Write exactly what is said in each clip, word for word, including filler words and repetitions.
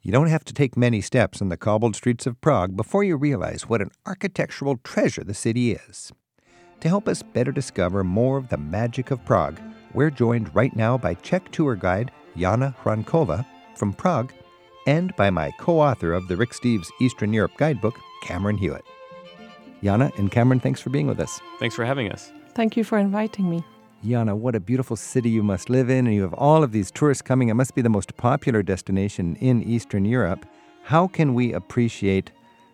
You don't have to take many steps on the cobbled streets of Prague before you realize what an architectural treasure the city is. To help us better discover more of the magic of Prague, we're joined right now by Czech tour guide Jana Hrankova from Prague and by my co-author of the Rick Steves Eastern Europe Guidebook, Cameron Hewitt. Jana and Cameron, thanks for being with us. Thanks for having us. Thank you for inviting me. Jana, what a beautiful city you must live in, and you have all of these tourists coming. It must be the most popular destination in Eastern Europe. How can we appreciate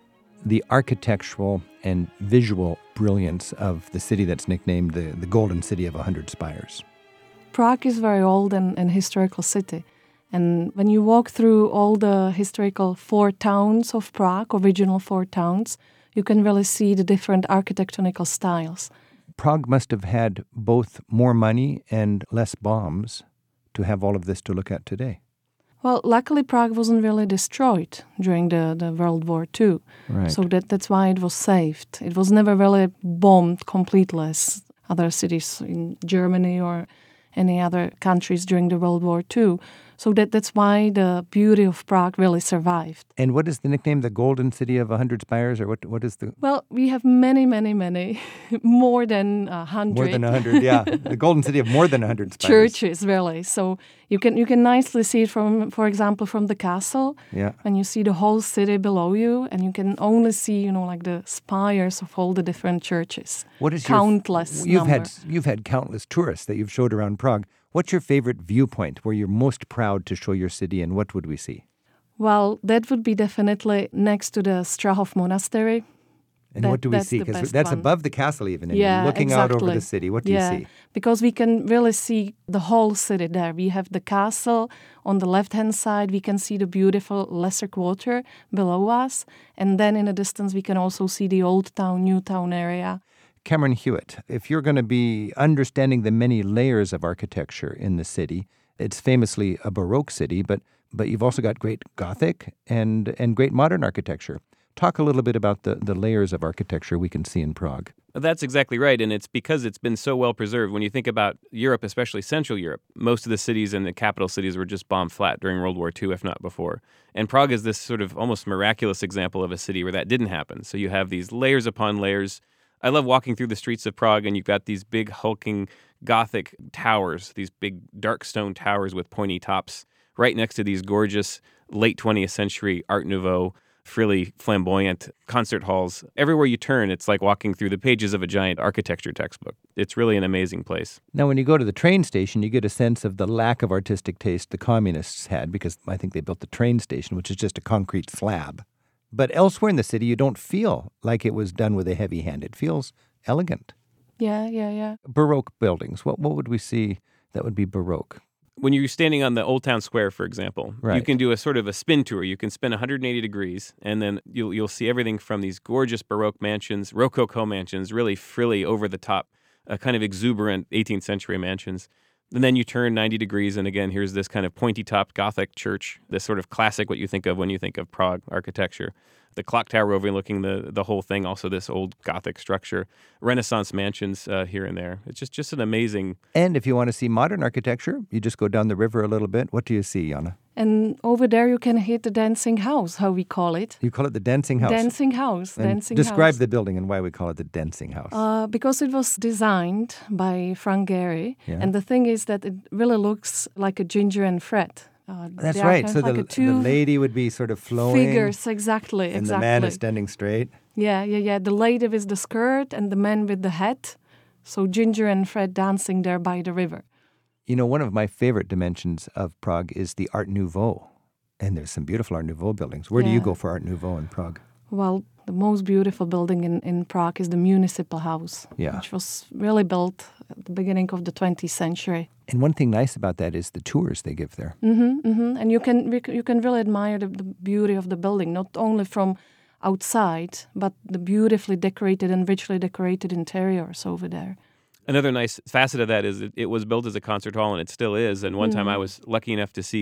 the architectural and visual brilliance of the city that's nicknamed the, the Golden City of a Hundred Spires? Prague is a very old and, and historical city. And when you walk through all the historical four towns of Prague, original four towns, you can really see the different architectonical styles. Prague must have had both more money and less bombs to have all of this to look at today. Well, luckily Prague wasn't really destroyed during the, the World War Two. Right. So that, that's why it was saved. It was never really bombed completely as other cities in Germany or any other countries during the World War Two. So that, that's why the beauty of Prague really survived. And what is the nickname, the Golden City of a Hundred Spires, or what? What is the... Well, we have many, many, many, more than a hundred. More than a hundred, yeah. The Golden City of more than a hundred spires. Churches, really. So you can you can nicely see it from, for example, from the castle. Yeah. When you see the whole city below you, and you can only see, you know, like the spires of all the different churches. What is countless your, you've number. had you've had countless tourists that you've showed around Prague. What's your favorite viewpoint where you're most proud to show your city, and what would we see? Well, that would be definitely next to the Strahov Monastery. And That- what do we that's see? the Because best that's one. above the castle even, and Yeah, you're looking out over exactly. the city. What do yeah, you see? because we can really see the whole city there. We have the castle on the left-hand side. We can see the beautiful Lesser Quarter below us. And then in the distance, we can also see the Old Town, New Town area. Cameron Hewitt, if you're going to be understanding the many layers of architecture in the city, it's famously a Baroque city, but but you've also got great Gothic and and great modern architecture. Talk a little bit about the, the layers of architecture we can see in Prague. That's exactly right, and it's because it's been so well preserved. When you think about Europe, especially Central Europe, most of the cities and the capital cities were just bomb flat during World War Two, if not before. And Prague is this sort of almost miraculous example of a city where that didn't happen. So you have these layers upon layers. I love walking through the streets of Prague, and you've got these big hulking Gothic towers, these big dark stone towers with pointy tops, right next to these gorgeous late twentieth century Art Nouveau, frilly, flamboyant concert halls. Everywhere you turn, it's like walking through the pages of a giant architecture textbook. It's really an amazing place. Now, when you go to the train station, you get a sense of the lack of artistic taste the communists had, because I think they built the train station, which is just a concrete slab. But elsewhere in the city, you don't feel like it was done with a heavy hand. It feels elegant. Yeah, yeah, yeah. Baroque buildings. What what would we see that would be Baroque? When you're standing on the Old Town Square, for example, Right. you can do a sort of a spin tour. You can spin one hundred eighty degrees, and then you'll you'll see everything from these gorgeous Baroque mansions, Rococo mansions, really frilly, over-the-top, uh, kind of exuberant eighteenth century mansions. And then you turn ninety degrees, and again, here's this kind of pointy-topped Gothic church, this sort of classic, what you think of when you think of Prague architecture. The clock tower overlooking the the whole thing, also this old Gothic structure. Renaissance mansions uh, here and there. It's just, just an amazing... And if you want to see modern architecture, you just go down the river a little bit. What do you see, Jana? And over there you can hit the dancing house, how we call it. You call it the Dancing House. Dancing house, And dancing describe house. the building and why we call it the Dancing House. Uh, because it was designed by Frank Gehry. Yeah. And the thing is that it really looks like a Ginger and Fred. Uh, That's they are right. kind So of like the, a two the lady would be sort of flowing. figures, exactly, And exactly. the man is standing straight. Yeah, yeah, yeah. The lady with the skirt and the man with the hat. So Ginger and Fred dancing there by the river. You know, one of my favorite dimensions of Prague is the Art Nouveau. And there's some beautiful Art Nouveau buildings. Where do you Yeah. go for Art Nouveau in Prague? Well, the most beautiful building in, in Prague is the Municipal House, Yeah. which was really built at the beginning of the twentieth century. And one thing nice about that is the tours they give there. Mm-hmm, mm-hmm. And you can you can really admire the, the beauty of the building, not only from outside, but the beautifully decorated and richly decorated interiors over there. Another nice facet of that is it, it was built as a concert hall, and it still is. And one time I was lucky enough to see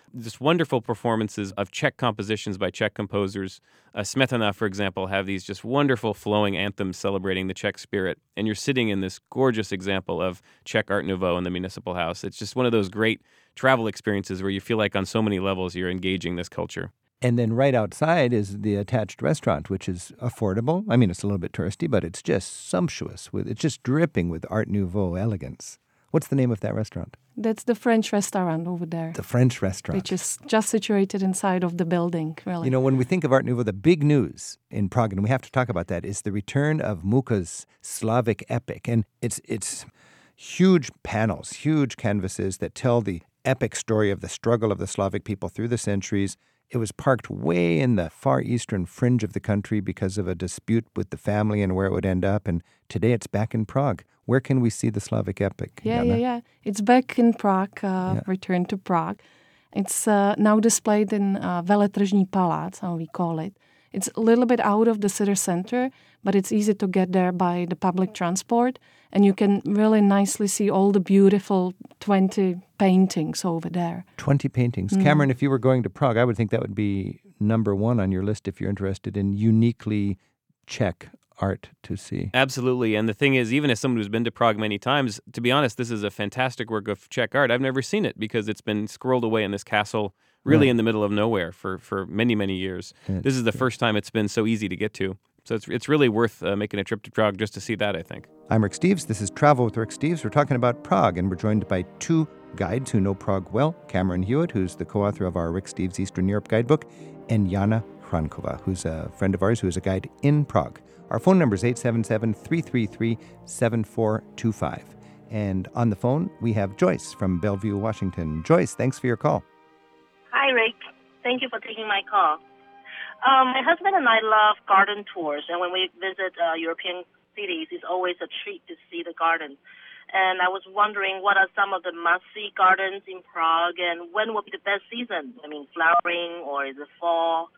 Just wonderful performances of Czech compositions by Czech composers. Uh, Smetana, for example, have these just wonderful flowing anthems celebrating the Czech spirit. And you're sitting in this gorgeous example of Czech Art Nouveau in the Municipal House. It's just one of those great travel experiences where you feel like on so many levels you're engaging this culture. And then right outside is the attached restaurant, which is affordable. I mean, it's a little bit touristy, but it's just sumptuous. With It's just dripping with Art Nouveau elegance. What's the name of that restaurant? That's the French restaurant over there. The French restaurant. Which is just situated inside of the building, really. You know, when we think of Art Nouveau, the big news in Prague, and we have to talk about that, is the return of Mucha's Slavic epic. And it's it's huge panels, huge canvases that tell the epic story of the struggle of the Slavic people through the centuries. It was parked way in the far eastern fringe of the country because of a dispute with the family and where it would end up. And today it's back in Prague. Where can we see the Slavic epic? Yeah, Jana? yeah, yeah. It's back in Prague, uh, Yeah. returned to Prague. It's uh, now displayed in uh, Veletržní Palác, how we call it. It's a little bit out of the city center, but it's easy to get there by the public transport. And you can really nicely see all the beautiful twenty paintings over there. twenty paintings. Mm. Cameron, if you were going to Prague, I would think that would be number one on your list if you're interested in uniquely Czech art to see. Absolutely. And the thing is, even as someone who's been to Prague many times, to be honest, this is a fantastic work of Czech art. I've never seen it because it's been squirreled away in this castle, really Right. in the middle of nowhere for, for many, many years. That's This is the true. first time it's been so easy to get to. So it's it's really worth uh, making a trip to Prague just to see that, I think. I'm Rick Steves. This is Travel with Rick Steves. We're talking about Prague, and we're joined by two guides who know Prague well. Cameron Hewitt, who's the co-author of our Rick Steves Eastern Europe Guidebook, and Jana Hrankova, who's a friend of ours who is a guide in Prague. Our phone number is eight seven seven, three three three, seven four two five. And on the phone, we have Joyce from Bellevue, Washington. Joyce, thanks for your call. Hi, Rick. Thank you for taking my call. Um, my husband and I love garden tours, and when we visit uh, European cities, it's always a treat to see the garden. And I was wondering, what are some of the must-see gardens in Prague, and when will be the best season? I mean, flowering, or is it fall?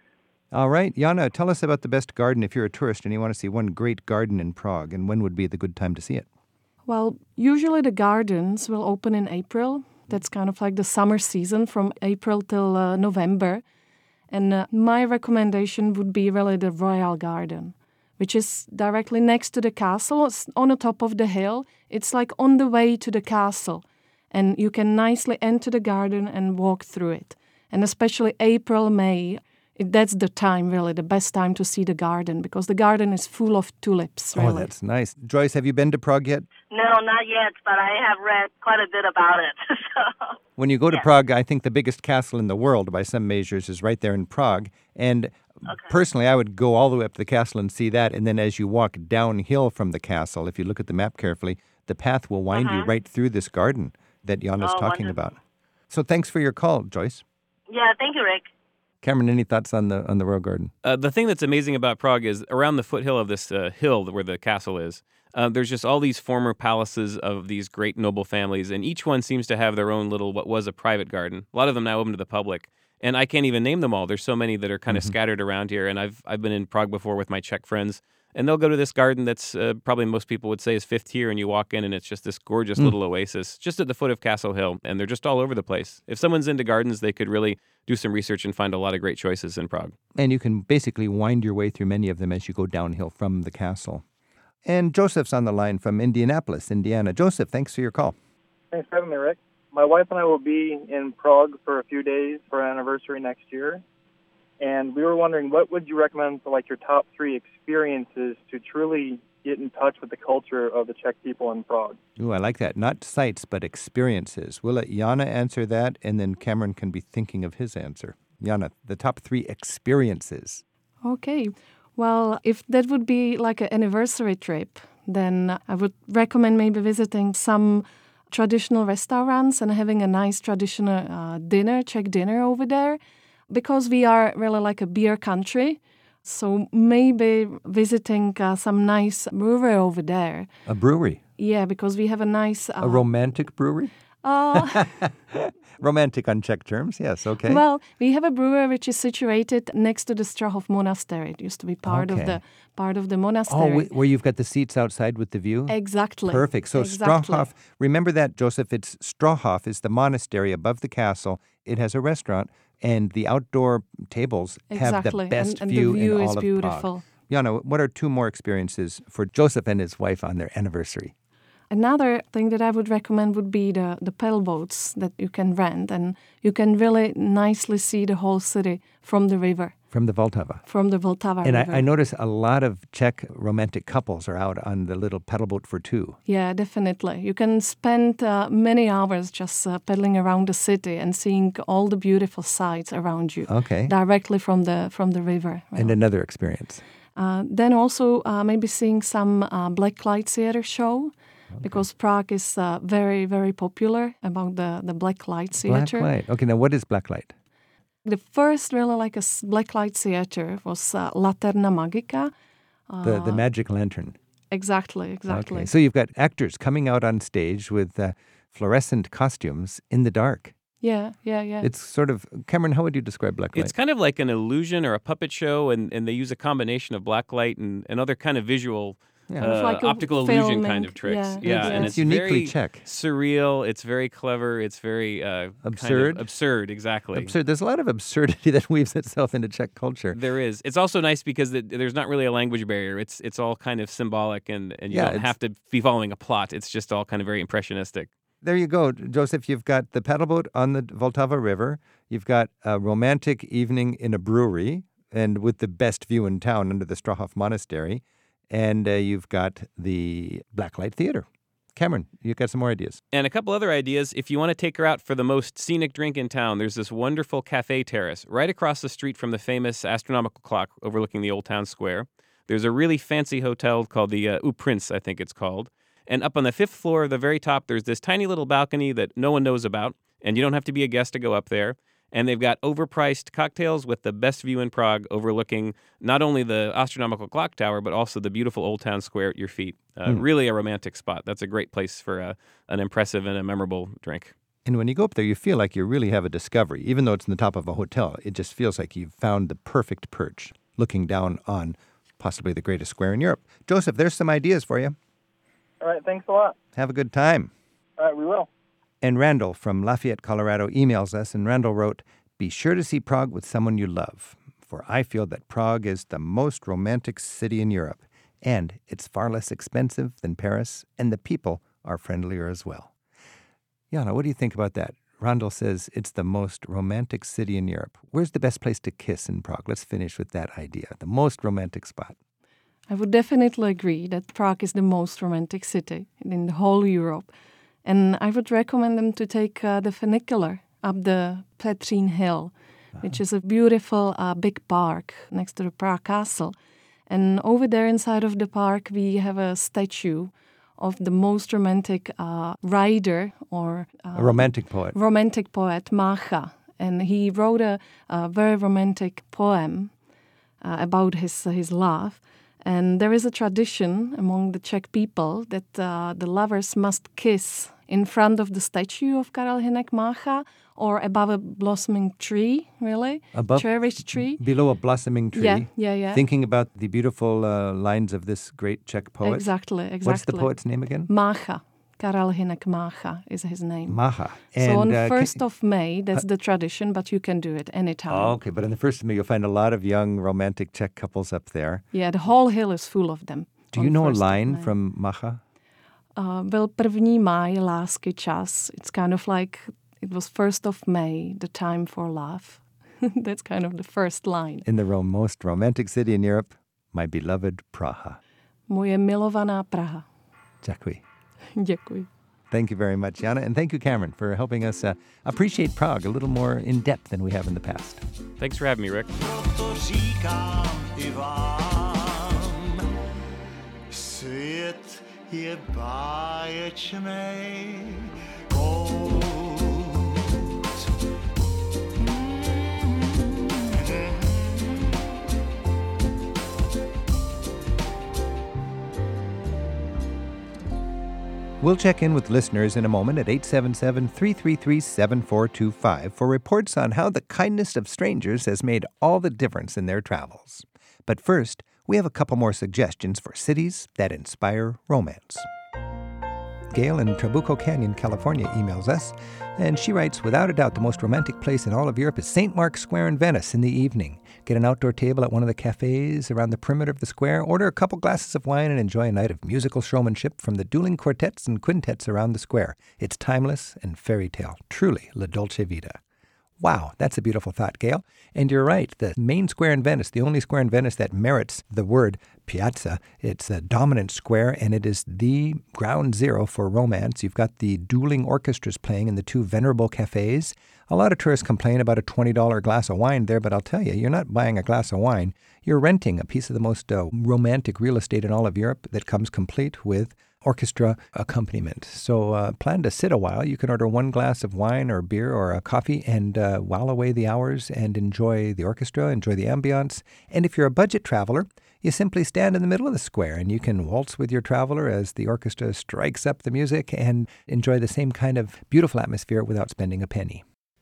All right, Jana, tell us about the best garden if you're a tourist and you want to see one great garden in Prague, and when would be the good time to see it? Well, usually the gardens will open in April. That's kind of like the summer season from April till uh, November. And uh, my recommendation would be really the Royal Garden, which is directly next to the castle, it's on the top of the hill. It's like on the way to the castle. And you can nicely enter the garden and walk through it. And especially April, May, it, that's the time, really, the best time to see the garden, because the garden is full of tulips, really. Oh, that's nice. Joyce, have you been to Prague yet? No, not yet, but I have read quite a bit about it. so. When you go to Yeah. Prague, I think the biggest castle in the world, by some measures, is right there in Prague. And personally, I would go all the way up to the castle and see that. And then as you walk downhill from the castle, if you look at the map carefully, the path will wind you Uh-huh. right through this garden that Jana's Oh, talking wonderful. about. So thanks for your call, Joyce. Yeah, thank you, Rick. Cameron, any thoughts on the on the Royal Garden? Uh, the thing that's amazing about Prague is around the foothill of this uh, hill where the castle is, uh, there's just all these former palaces of these great noble families, and each one seems to have their own little, what was a private garden. A lot of them now open to the public, and I can't even name them all. There's so many that are kind of Mhm. scattered around here, and I've I've been in Prague before with my Czech friends, and they'll go to this garden that's uh, probably most people would say is fifth tier, and you walk in, and it's just this gorgeous Mm. little oasis just at the foot of Castle Hill, and they're just all over the place. If someone's into gardens, they could really do some research and find a lot of great choices in Prague. And you can basically wind your way through many of them as you go downhill from the castle. And Joseph's on the line from Indianapolis, Indiana. Joseph, thanks for your call. Thanks for having me, Rick. My wife and I will be in Prague for a few days for our anniversary next year. And we were wondering, what would you recommend for like your top three experiences to truly get in touch with the culture of the Czech people in Prague? Ooh, I like that. Not sights, but experiences. We'll let Jana answer that, and then Cameron can be thinking of his answer. Jana, the top three experiences. Okay. Well, if that would be like an anniversary trip, then I would recommend maybe visiting some traditional restaurants and having a nice traditional uh, dinner, Czech dinner over there, because we are really like a beer country. So maybe visiting uh, some nice brewery over there. A brewery. Yeah, because we have a nice... Uh, A romantic brewery? uh, Romantic on Czech terms, yes, okay. Well, we have a brewery which is situated next to the Strahov Monastery. It used to be part Okay. of the part of the oh, monastery. wh- where you've got the seats outside with the view? Exactly. Perfect. So exactly. Strahov, remember that, Joseph, it's Strahov is the monastery above the castle. it has a restaurant, and the outdoor tables have Exactly. the best and, and view, the view in is all of beautiful. Prague. Jana, what are two more experiences for Joseph and his wife on their anniversary? Another thing that I would recommend would be the, the paddle boats that you can rent, and you can really nicely see the whole city from the river, From the Vltava. from the Vltava And river. I, I notice a lot of Czech romantic couples are out on the little paddle boat for two. Yeah, definitely. You can spend uh, many hours just uh, paddling around the city and seeing all the beautiful sights around you, Okay. directly from the from the river. And another experience. Uh, then also uh, maybe seeing some uh, blacklight theater show, because Prague is uh, very, very popular about the, the blacklight theater. Blacklight. Okay, now what is blacklight? The first really like a s- blacklight theater was uh, Laterna Magica. The the magic lantern. Exactly, exactly. Okay, so you've got actors coming out on stage with uh, fluorescent costumes in the dark. Yeah, yeah, yeah. It's sort of, Cameron, how would you describe blacklight? It's kind of like an illusion or a puppet show, and, and they use a combination of blacklight and, and other kind of visual, Yeah. uh, Like a optical illusion filming, kind of tricks. yeah, yeah, yeah. and It's it's uniquely very Czech. surreal. It's very clever. It's very uh, Absurd? Kind of absurd, exactly. Absurd. There's a lot of absurdity that weaves itself into Czech culture. There is. It's also nice because it, there's not really a language barrier. It's it's all kind of symbolic, and, and you Yeah, don't it's- have to be following a plot. It's just all kind of very impressionistic. There you go, Joseph. You've got the paddle boat on the Vltava River. You've got a romantic evening in a brewery, and with the best view in town under the Strahov Monastery. And uh, you've got the Blacklight Theater. Cameron, you've got some more ideas. And a couple other ideas. If you want to take her out for the most scenic drink in town, there's this wonderful cafe terrace right across the street from the famous astronomical clock overlooking the Old Town Square. There's a really fancy hotel called the uh, U Prince, I think it's called. And up on the fifth floor, the very top, there's this tiny little balcony that no one knows about, and you don't have to be a guest to go up there. And they've got overpriced cocktails with the best view in Prague, overlooking not only the astronomical clock tower, but also the beautiful Old Town Square at your feet. Uh, Hmm. Really a romantic spot. That's a great place for uh, an impressive and a memorable drink. And when you go up there, you feel like you really have a discovery. Even though it's in the top of a hotel, it just feels like you've found the perfect perch, looking down on possibly the greatest square in Europe. Joseph, there's some ideas for you. All right, thanks a lot. Have a good time. All right, we will. And Randall from Lafayette, Colorado, emails us, and Randall wrote, "Be sure to see Prague with someone you love, for I feel that Prague is the most romantic city in Europe, and it's far less expensive than Paris, and the people are friendlier as well." Jana, what do you think about that? Randall says it's the most romantic city in Europe. Where's the best place to kiss in Prague? Let's finish with that idea, the most romantic spot. I would definitely agree that Prague is the most romantic city in the whole Europe. And I would recommend them to take uh, the funicular up the Petřín Hill, which is a beautiful uh, big park next to the Prague Castle. And over there inside of the park, we have a statue of the most romantic uh, writer or uh, A romantic poet. romantic poet, Mácha. And he wrote a, a very romantic poem uh, about his, his love. And there is a tradition among the Czech people that uh, the lovers must kiss in front of the statue of Karel Hynek Mácha or above a blossoming tree, really, Above- cherished tree. Below a blossoming tree. Yeah, yeah, yeah. Thinking about the beautiful uh, lines of this great Czech poet. Exactly, exactly. What's the poet's name again? Mácha. Karel Hynek Mácha is his name. Maha. So on uh, first can- of May, that's the tradition, but you can do it anytime. Oh, okay, but on the first of May, you'll find a lot of young romantic Czech couples up there. Yeah, the whole hill is full of them. Do on you know a first of line May. from Macha? Uh, byl první máj lásky čas. It's kind of like it was first of May, the time for love. That's kind of the first line. In the ro- most romantic city in Europe, my beloved Praha. Moje milovaná Praha. Děkuji. Děkuji. Thank you very much, Jana, and thank you, Cameron, for helping us uh, appreciate Prague a little more in depth than we have in the past. Thanks for having me, Rick. Proto říkám i vám, svět je báječnej kout. We'll check in with listeners in a moment at eight seven seven, three three three, seven four two five for reports on how the kindness of strangers has made all the difference in their travels. But first, we have a couple more suggestions for cities that inspire romance. Gail in Trabuco Canyon, California, emails us, and she writes, without a doubt, the most romantic place in all of Europe is Saint Mark's Square in Venice in the evening. Get an outdoor table at one of the cafes around the perimeter of the square, order a couple glasses of wine, and enjoy a night of musical showmanship from the dueling quartets and quintets around the square. It's timeless and fairy tale. Truly, La Dolce Vita. Wow, that's a beautiful thought, Gail. And you're right, the main square in Venice, the only square in Venice that merits the word piazza, it's a dominant square, and it is the ground zero for romance. You've got the dueling orchestras playing in the two venerable cafes. A lot of tourists complain about a twenty dollars glass of wine there, but I'll tell you, you're not buying a glass of wine. You're renting a piece of the most uh, romantic real estate in all of Europe that comes complete with orchestra accompaniment. So uh, plan to sit a while. You can order one glass of wine or beer or a coffee and uh, while away the hours and enjoy the orchestra, enjoy the ambiance. And if you're a budget traveler, you simply stand in the middle of the square and you can waltz with your traveler as the orchestra strikes up the music and enjoy the same kind of beautiful atmosphere without spending a penny.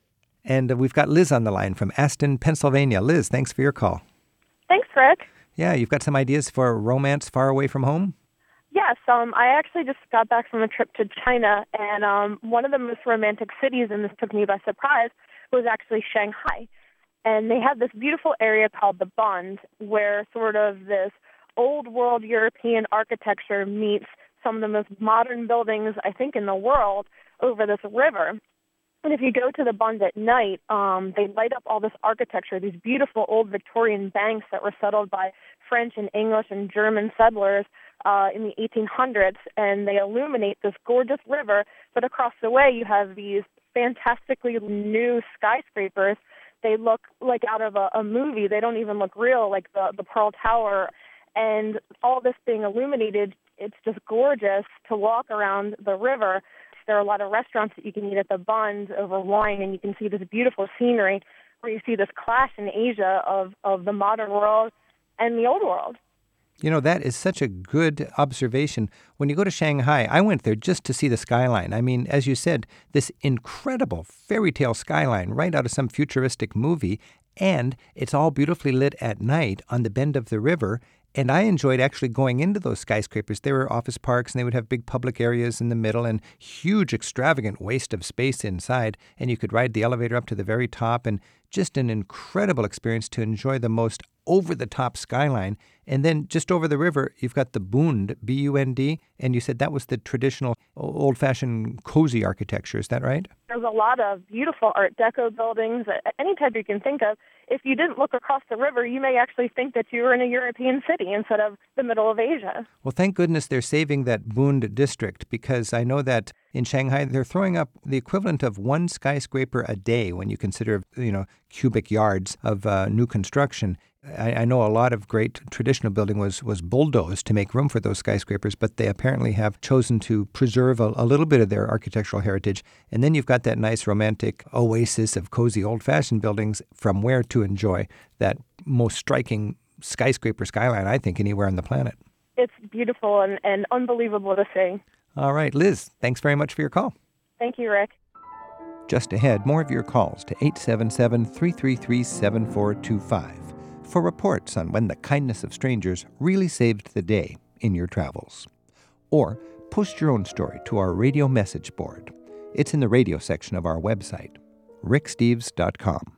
And uh, we've got Liz on the line from Aston, Pennsylvania. Liz, thanks for your call. Thanks, Rick. Yeah, you've got some ideas for romance far away from home? Yes, um, I actually just got back from a trip to China, and um, one of the most romantic cities, and this took me by surprise, was actually Shanghai. And they have this beautiful area called the Bund, where sort of this old-world European architecture meets some of the most modern buildings, I think, in the world over this river. And if you go to the Bund at night, um, they light up all this architecture, these beautiful old Victorian banks that were settled by French and English and German settlers uh, in the eighteen hundreds, and they illuminate this gorgeous river. But across the way, you have these fantastically new skyscrapers. They look like out of a, a movie. They don't even look real, like the, the Pearl Tower. And all this being illuminated, it's just gorgeous to walk around the river. There are a lot of restaurants that you can eat at the Bund over wine, and you can see this beautiful scenery where you see this clash in Asia of, of the modern world and the old world. You know, that is such a good observation. When you go to Shanghai, I went there just to see the skyline. I mean, as you said, this incredible fairy tale skyline right out of some futuristic movie, and it's all beautifully lit at night on the bend of the river. And I enjoyed actually going into those skyscrapers. There were office parks, and they would have big public areas in the middle and huge, extravagant waste of space inside. And you could ride the elevator up to the very top, and just an incredible experience to enjoy the most over-the-top skyline. And then just over the river, you've got the Bund, B U N D, and you said that was the traditional old-fashioned cozy architecture. Is that right? There's a lot of beautiful Art Deco buildings, any type you can think of. If you didn't look across the river, you may actually think that you were in a European city instead of the middle of Asia. Well, thank goodness they're saving that Bund district, because I know that in Shanghai, they're throwing up the equivalent of one skyscraper a day when you consider, you know, cubic yards of uh, new construction. I, I know a lot of great traditional building was, was bulldozed to make room for those skyscrapers, but they apparently have chosen to preserve a, a little bit of their architectural heritage. And then you've got that nice romantic oasis of cozy old-fashioned buildings from where to enjoy that most striking skyscraper skyline, I think, anywhere on the planet. It's beautiful and, and unbelievable to see. All right, Liz, thanks very much for your call. Thank you, Rick. Just ahead, more of your calls to eight seven seven, three three three, seven four two five for reports on when the kindness of strangers really saved the day in your travels. Or post your own story to our radio message board. It's in the radio section of our website, rick steves dot com.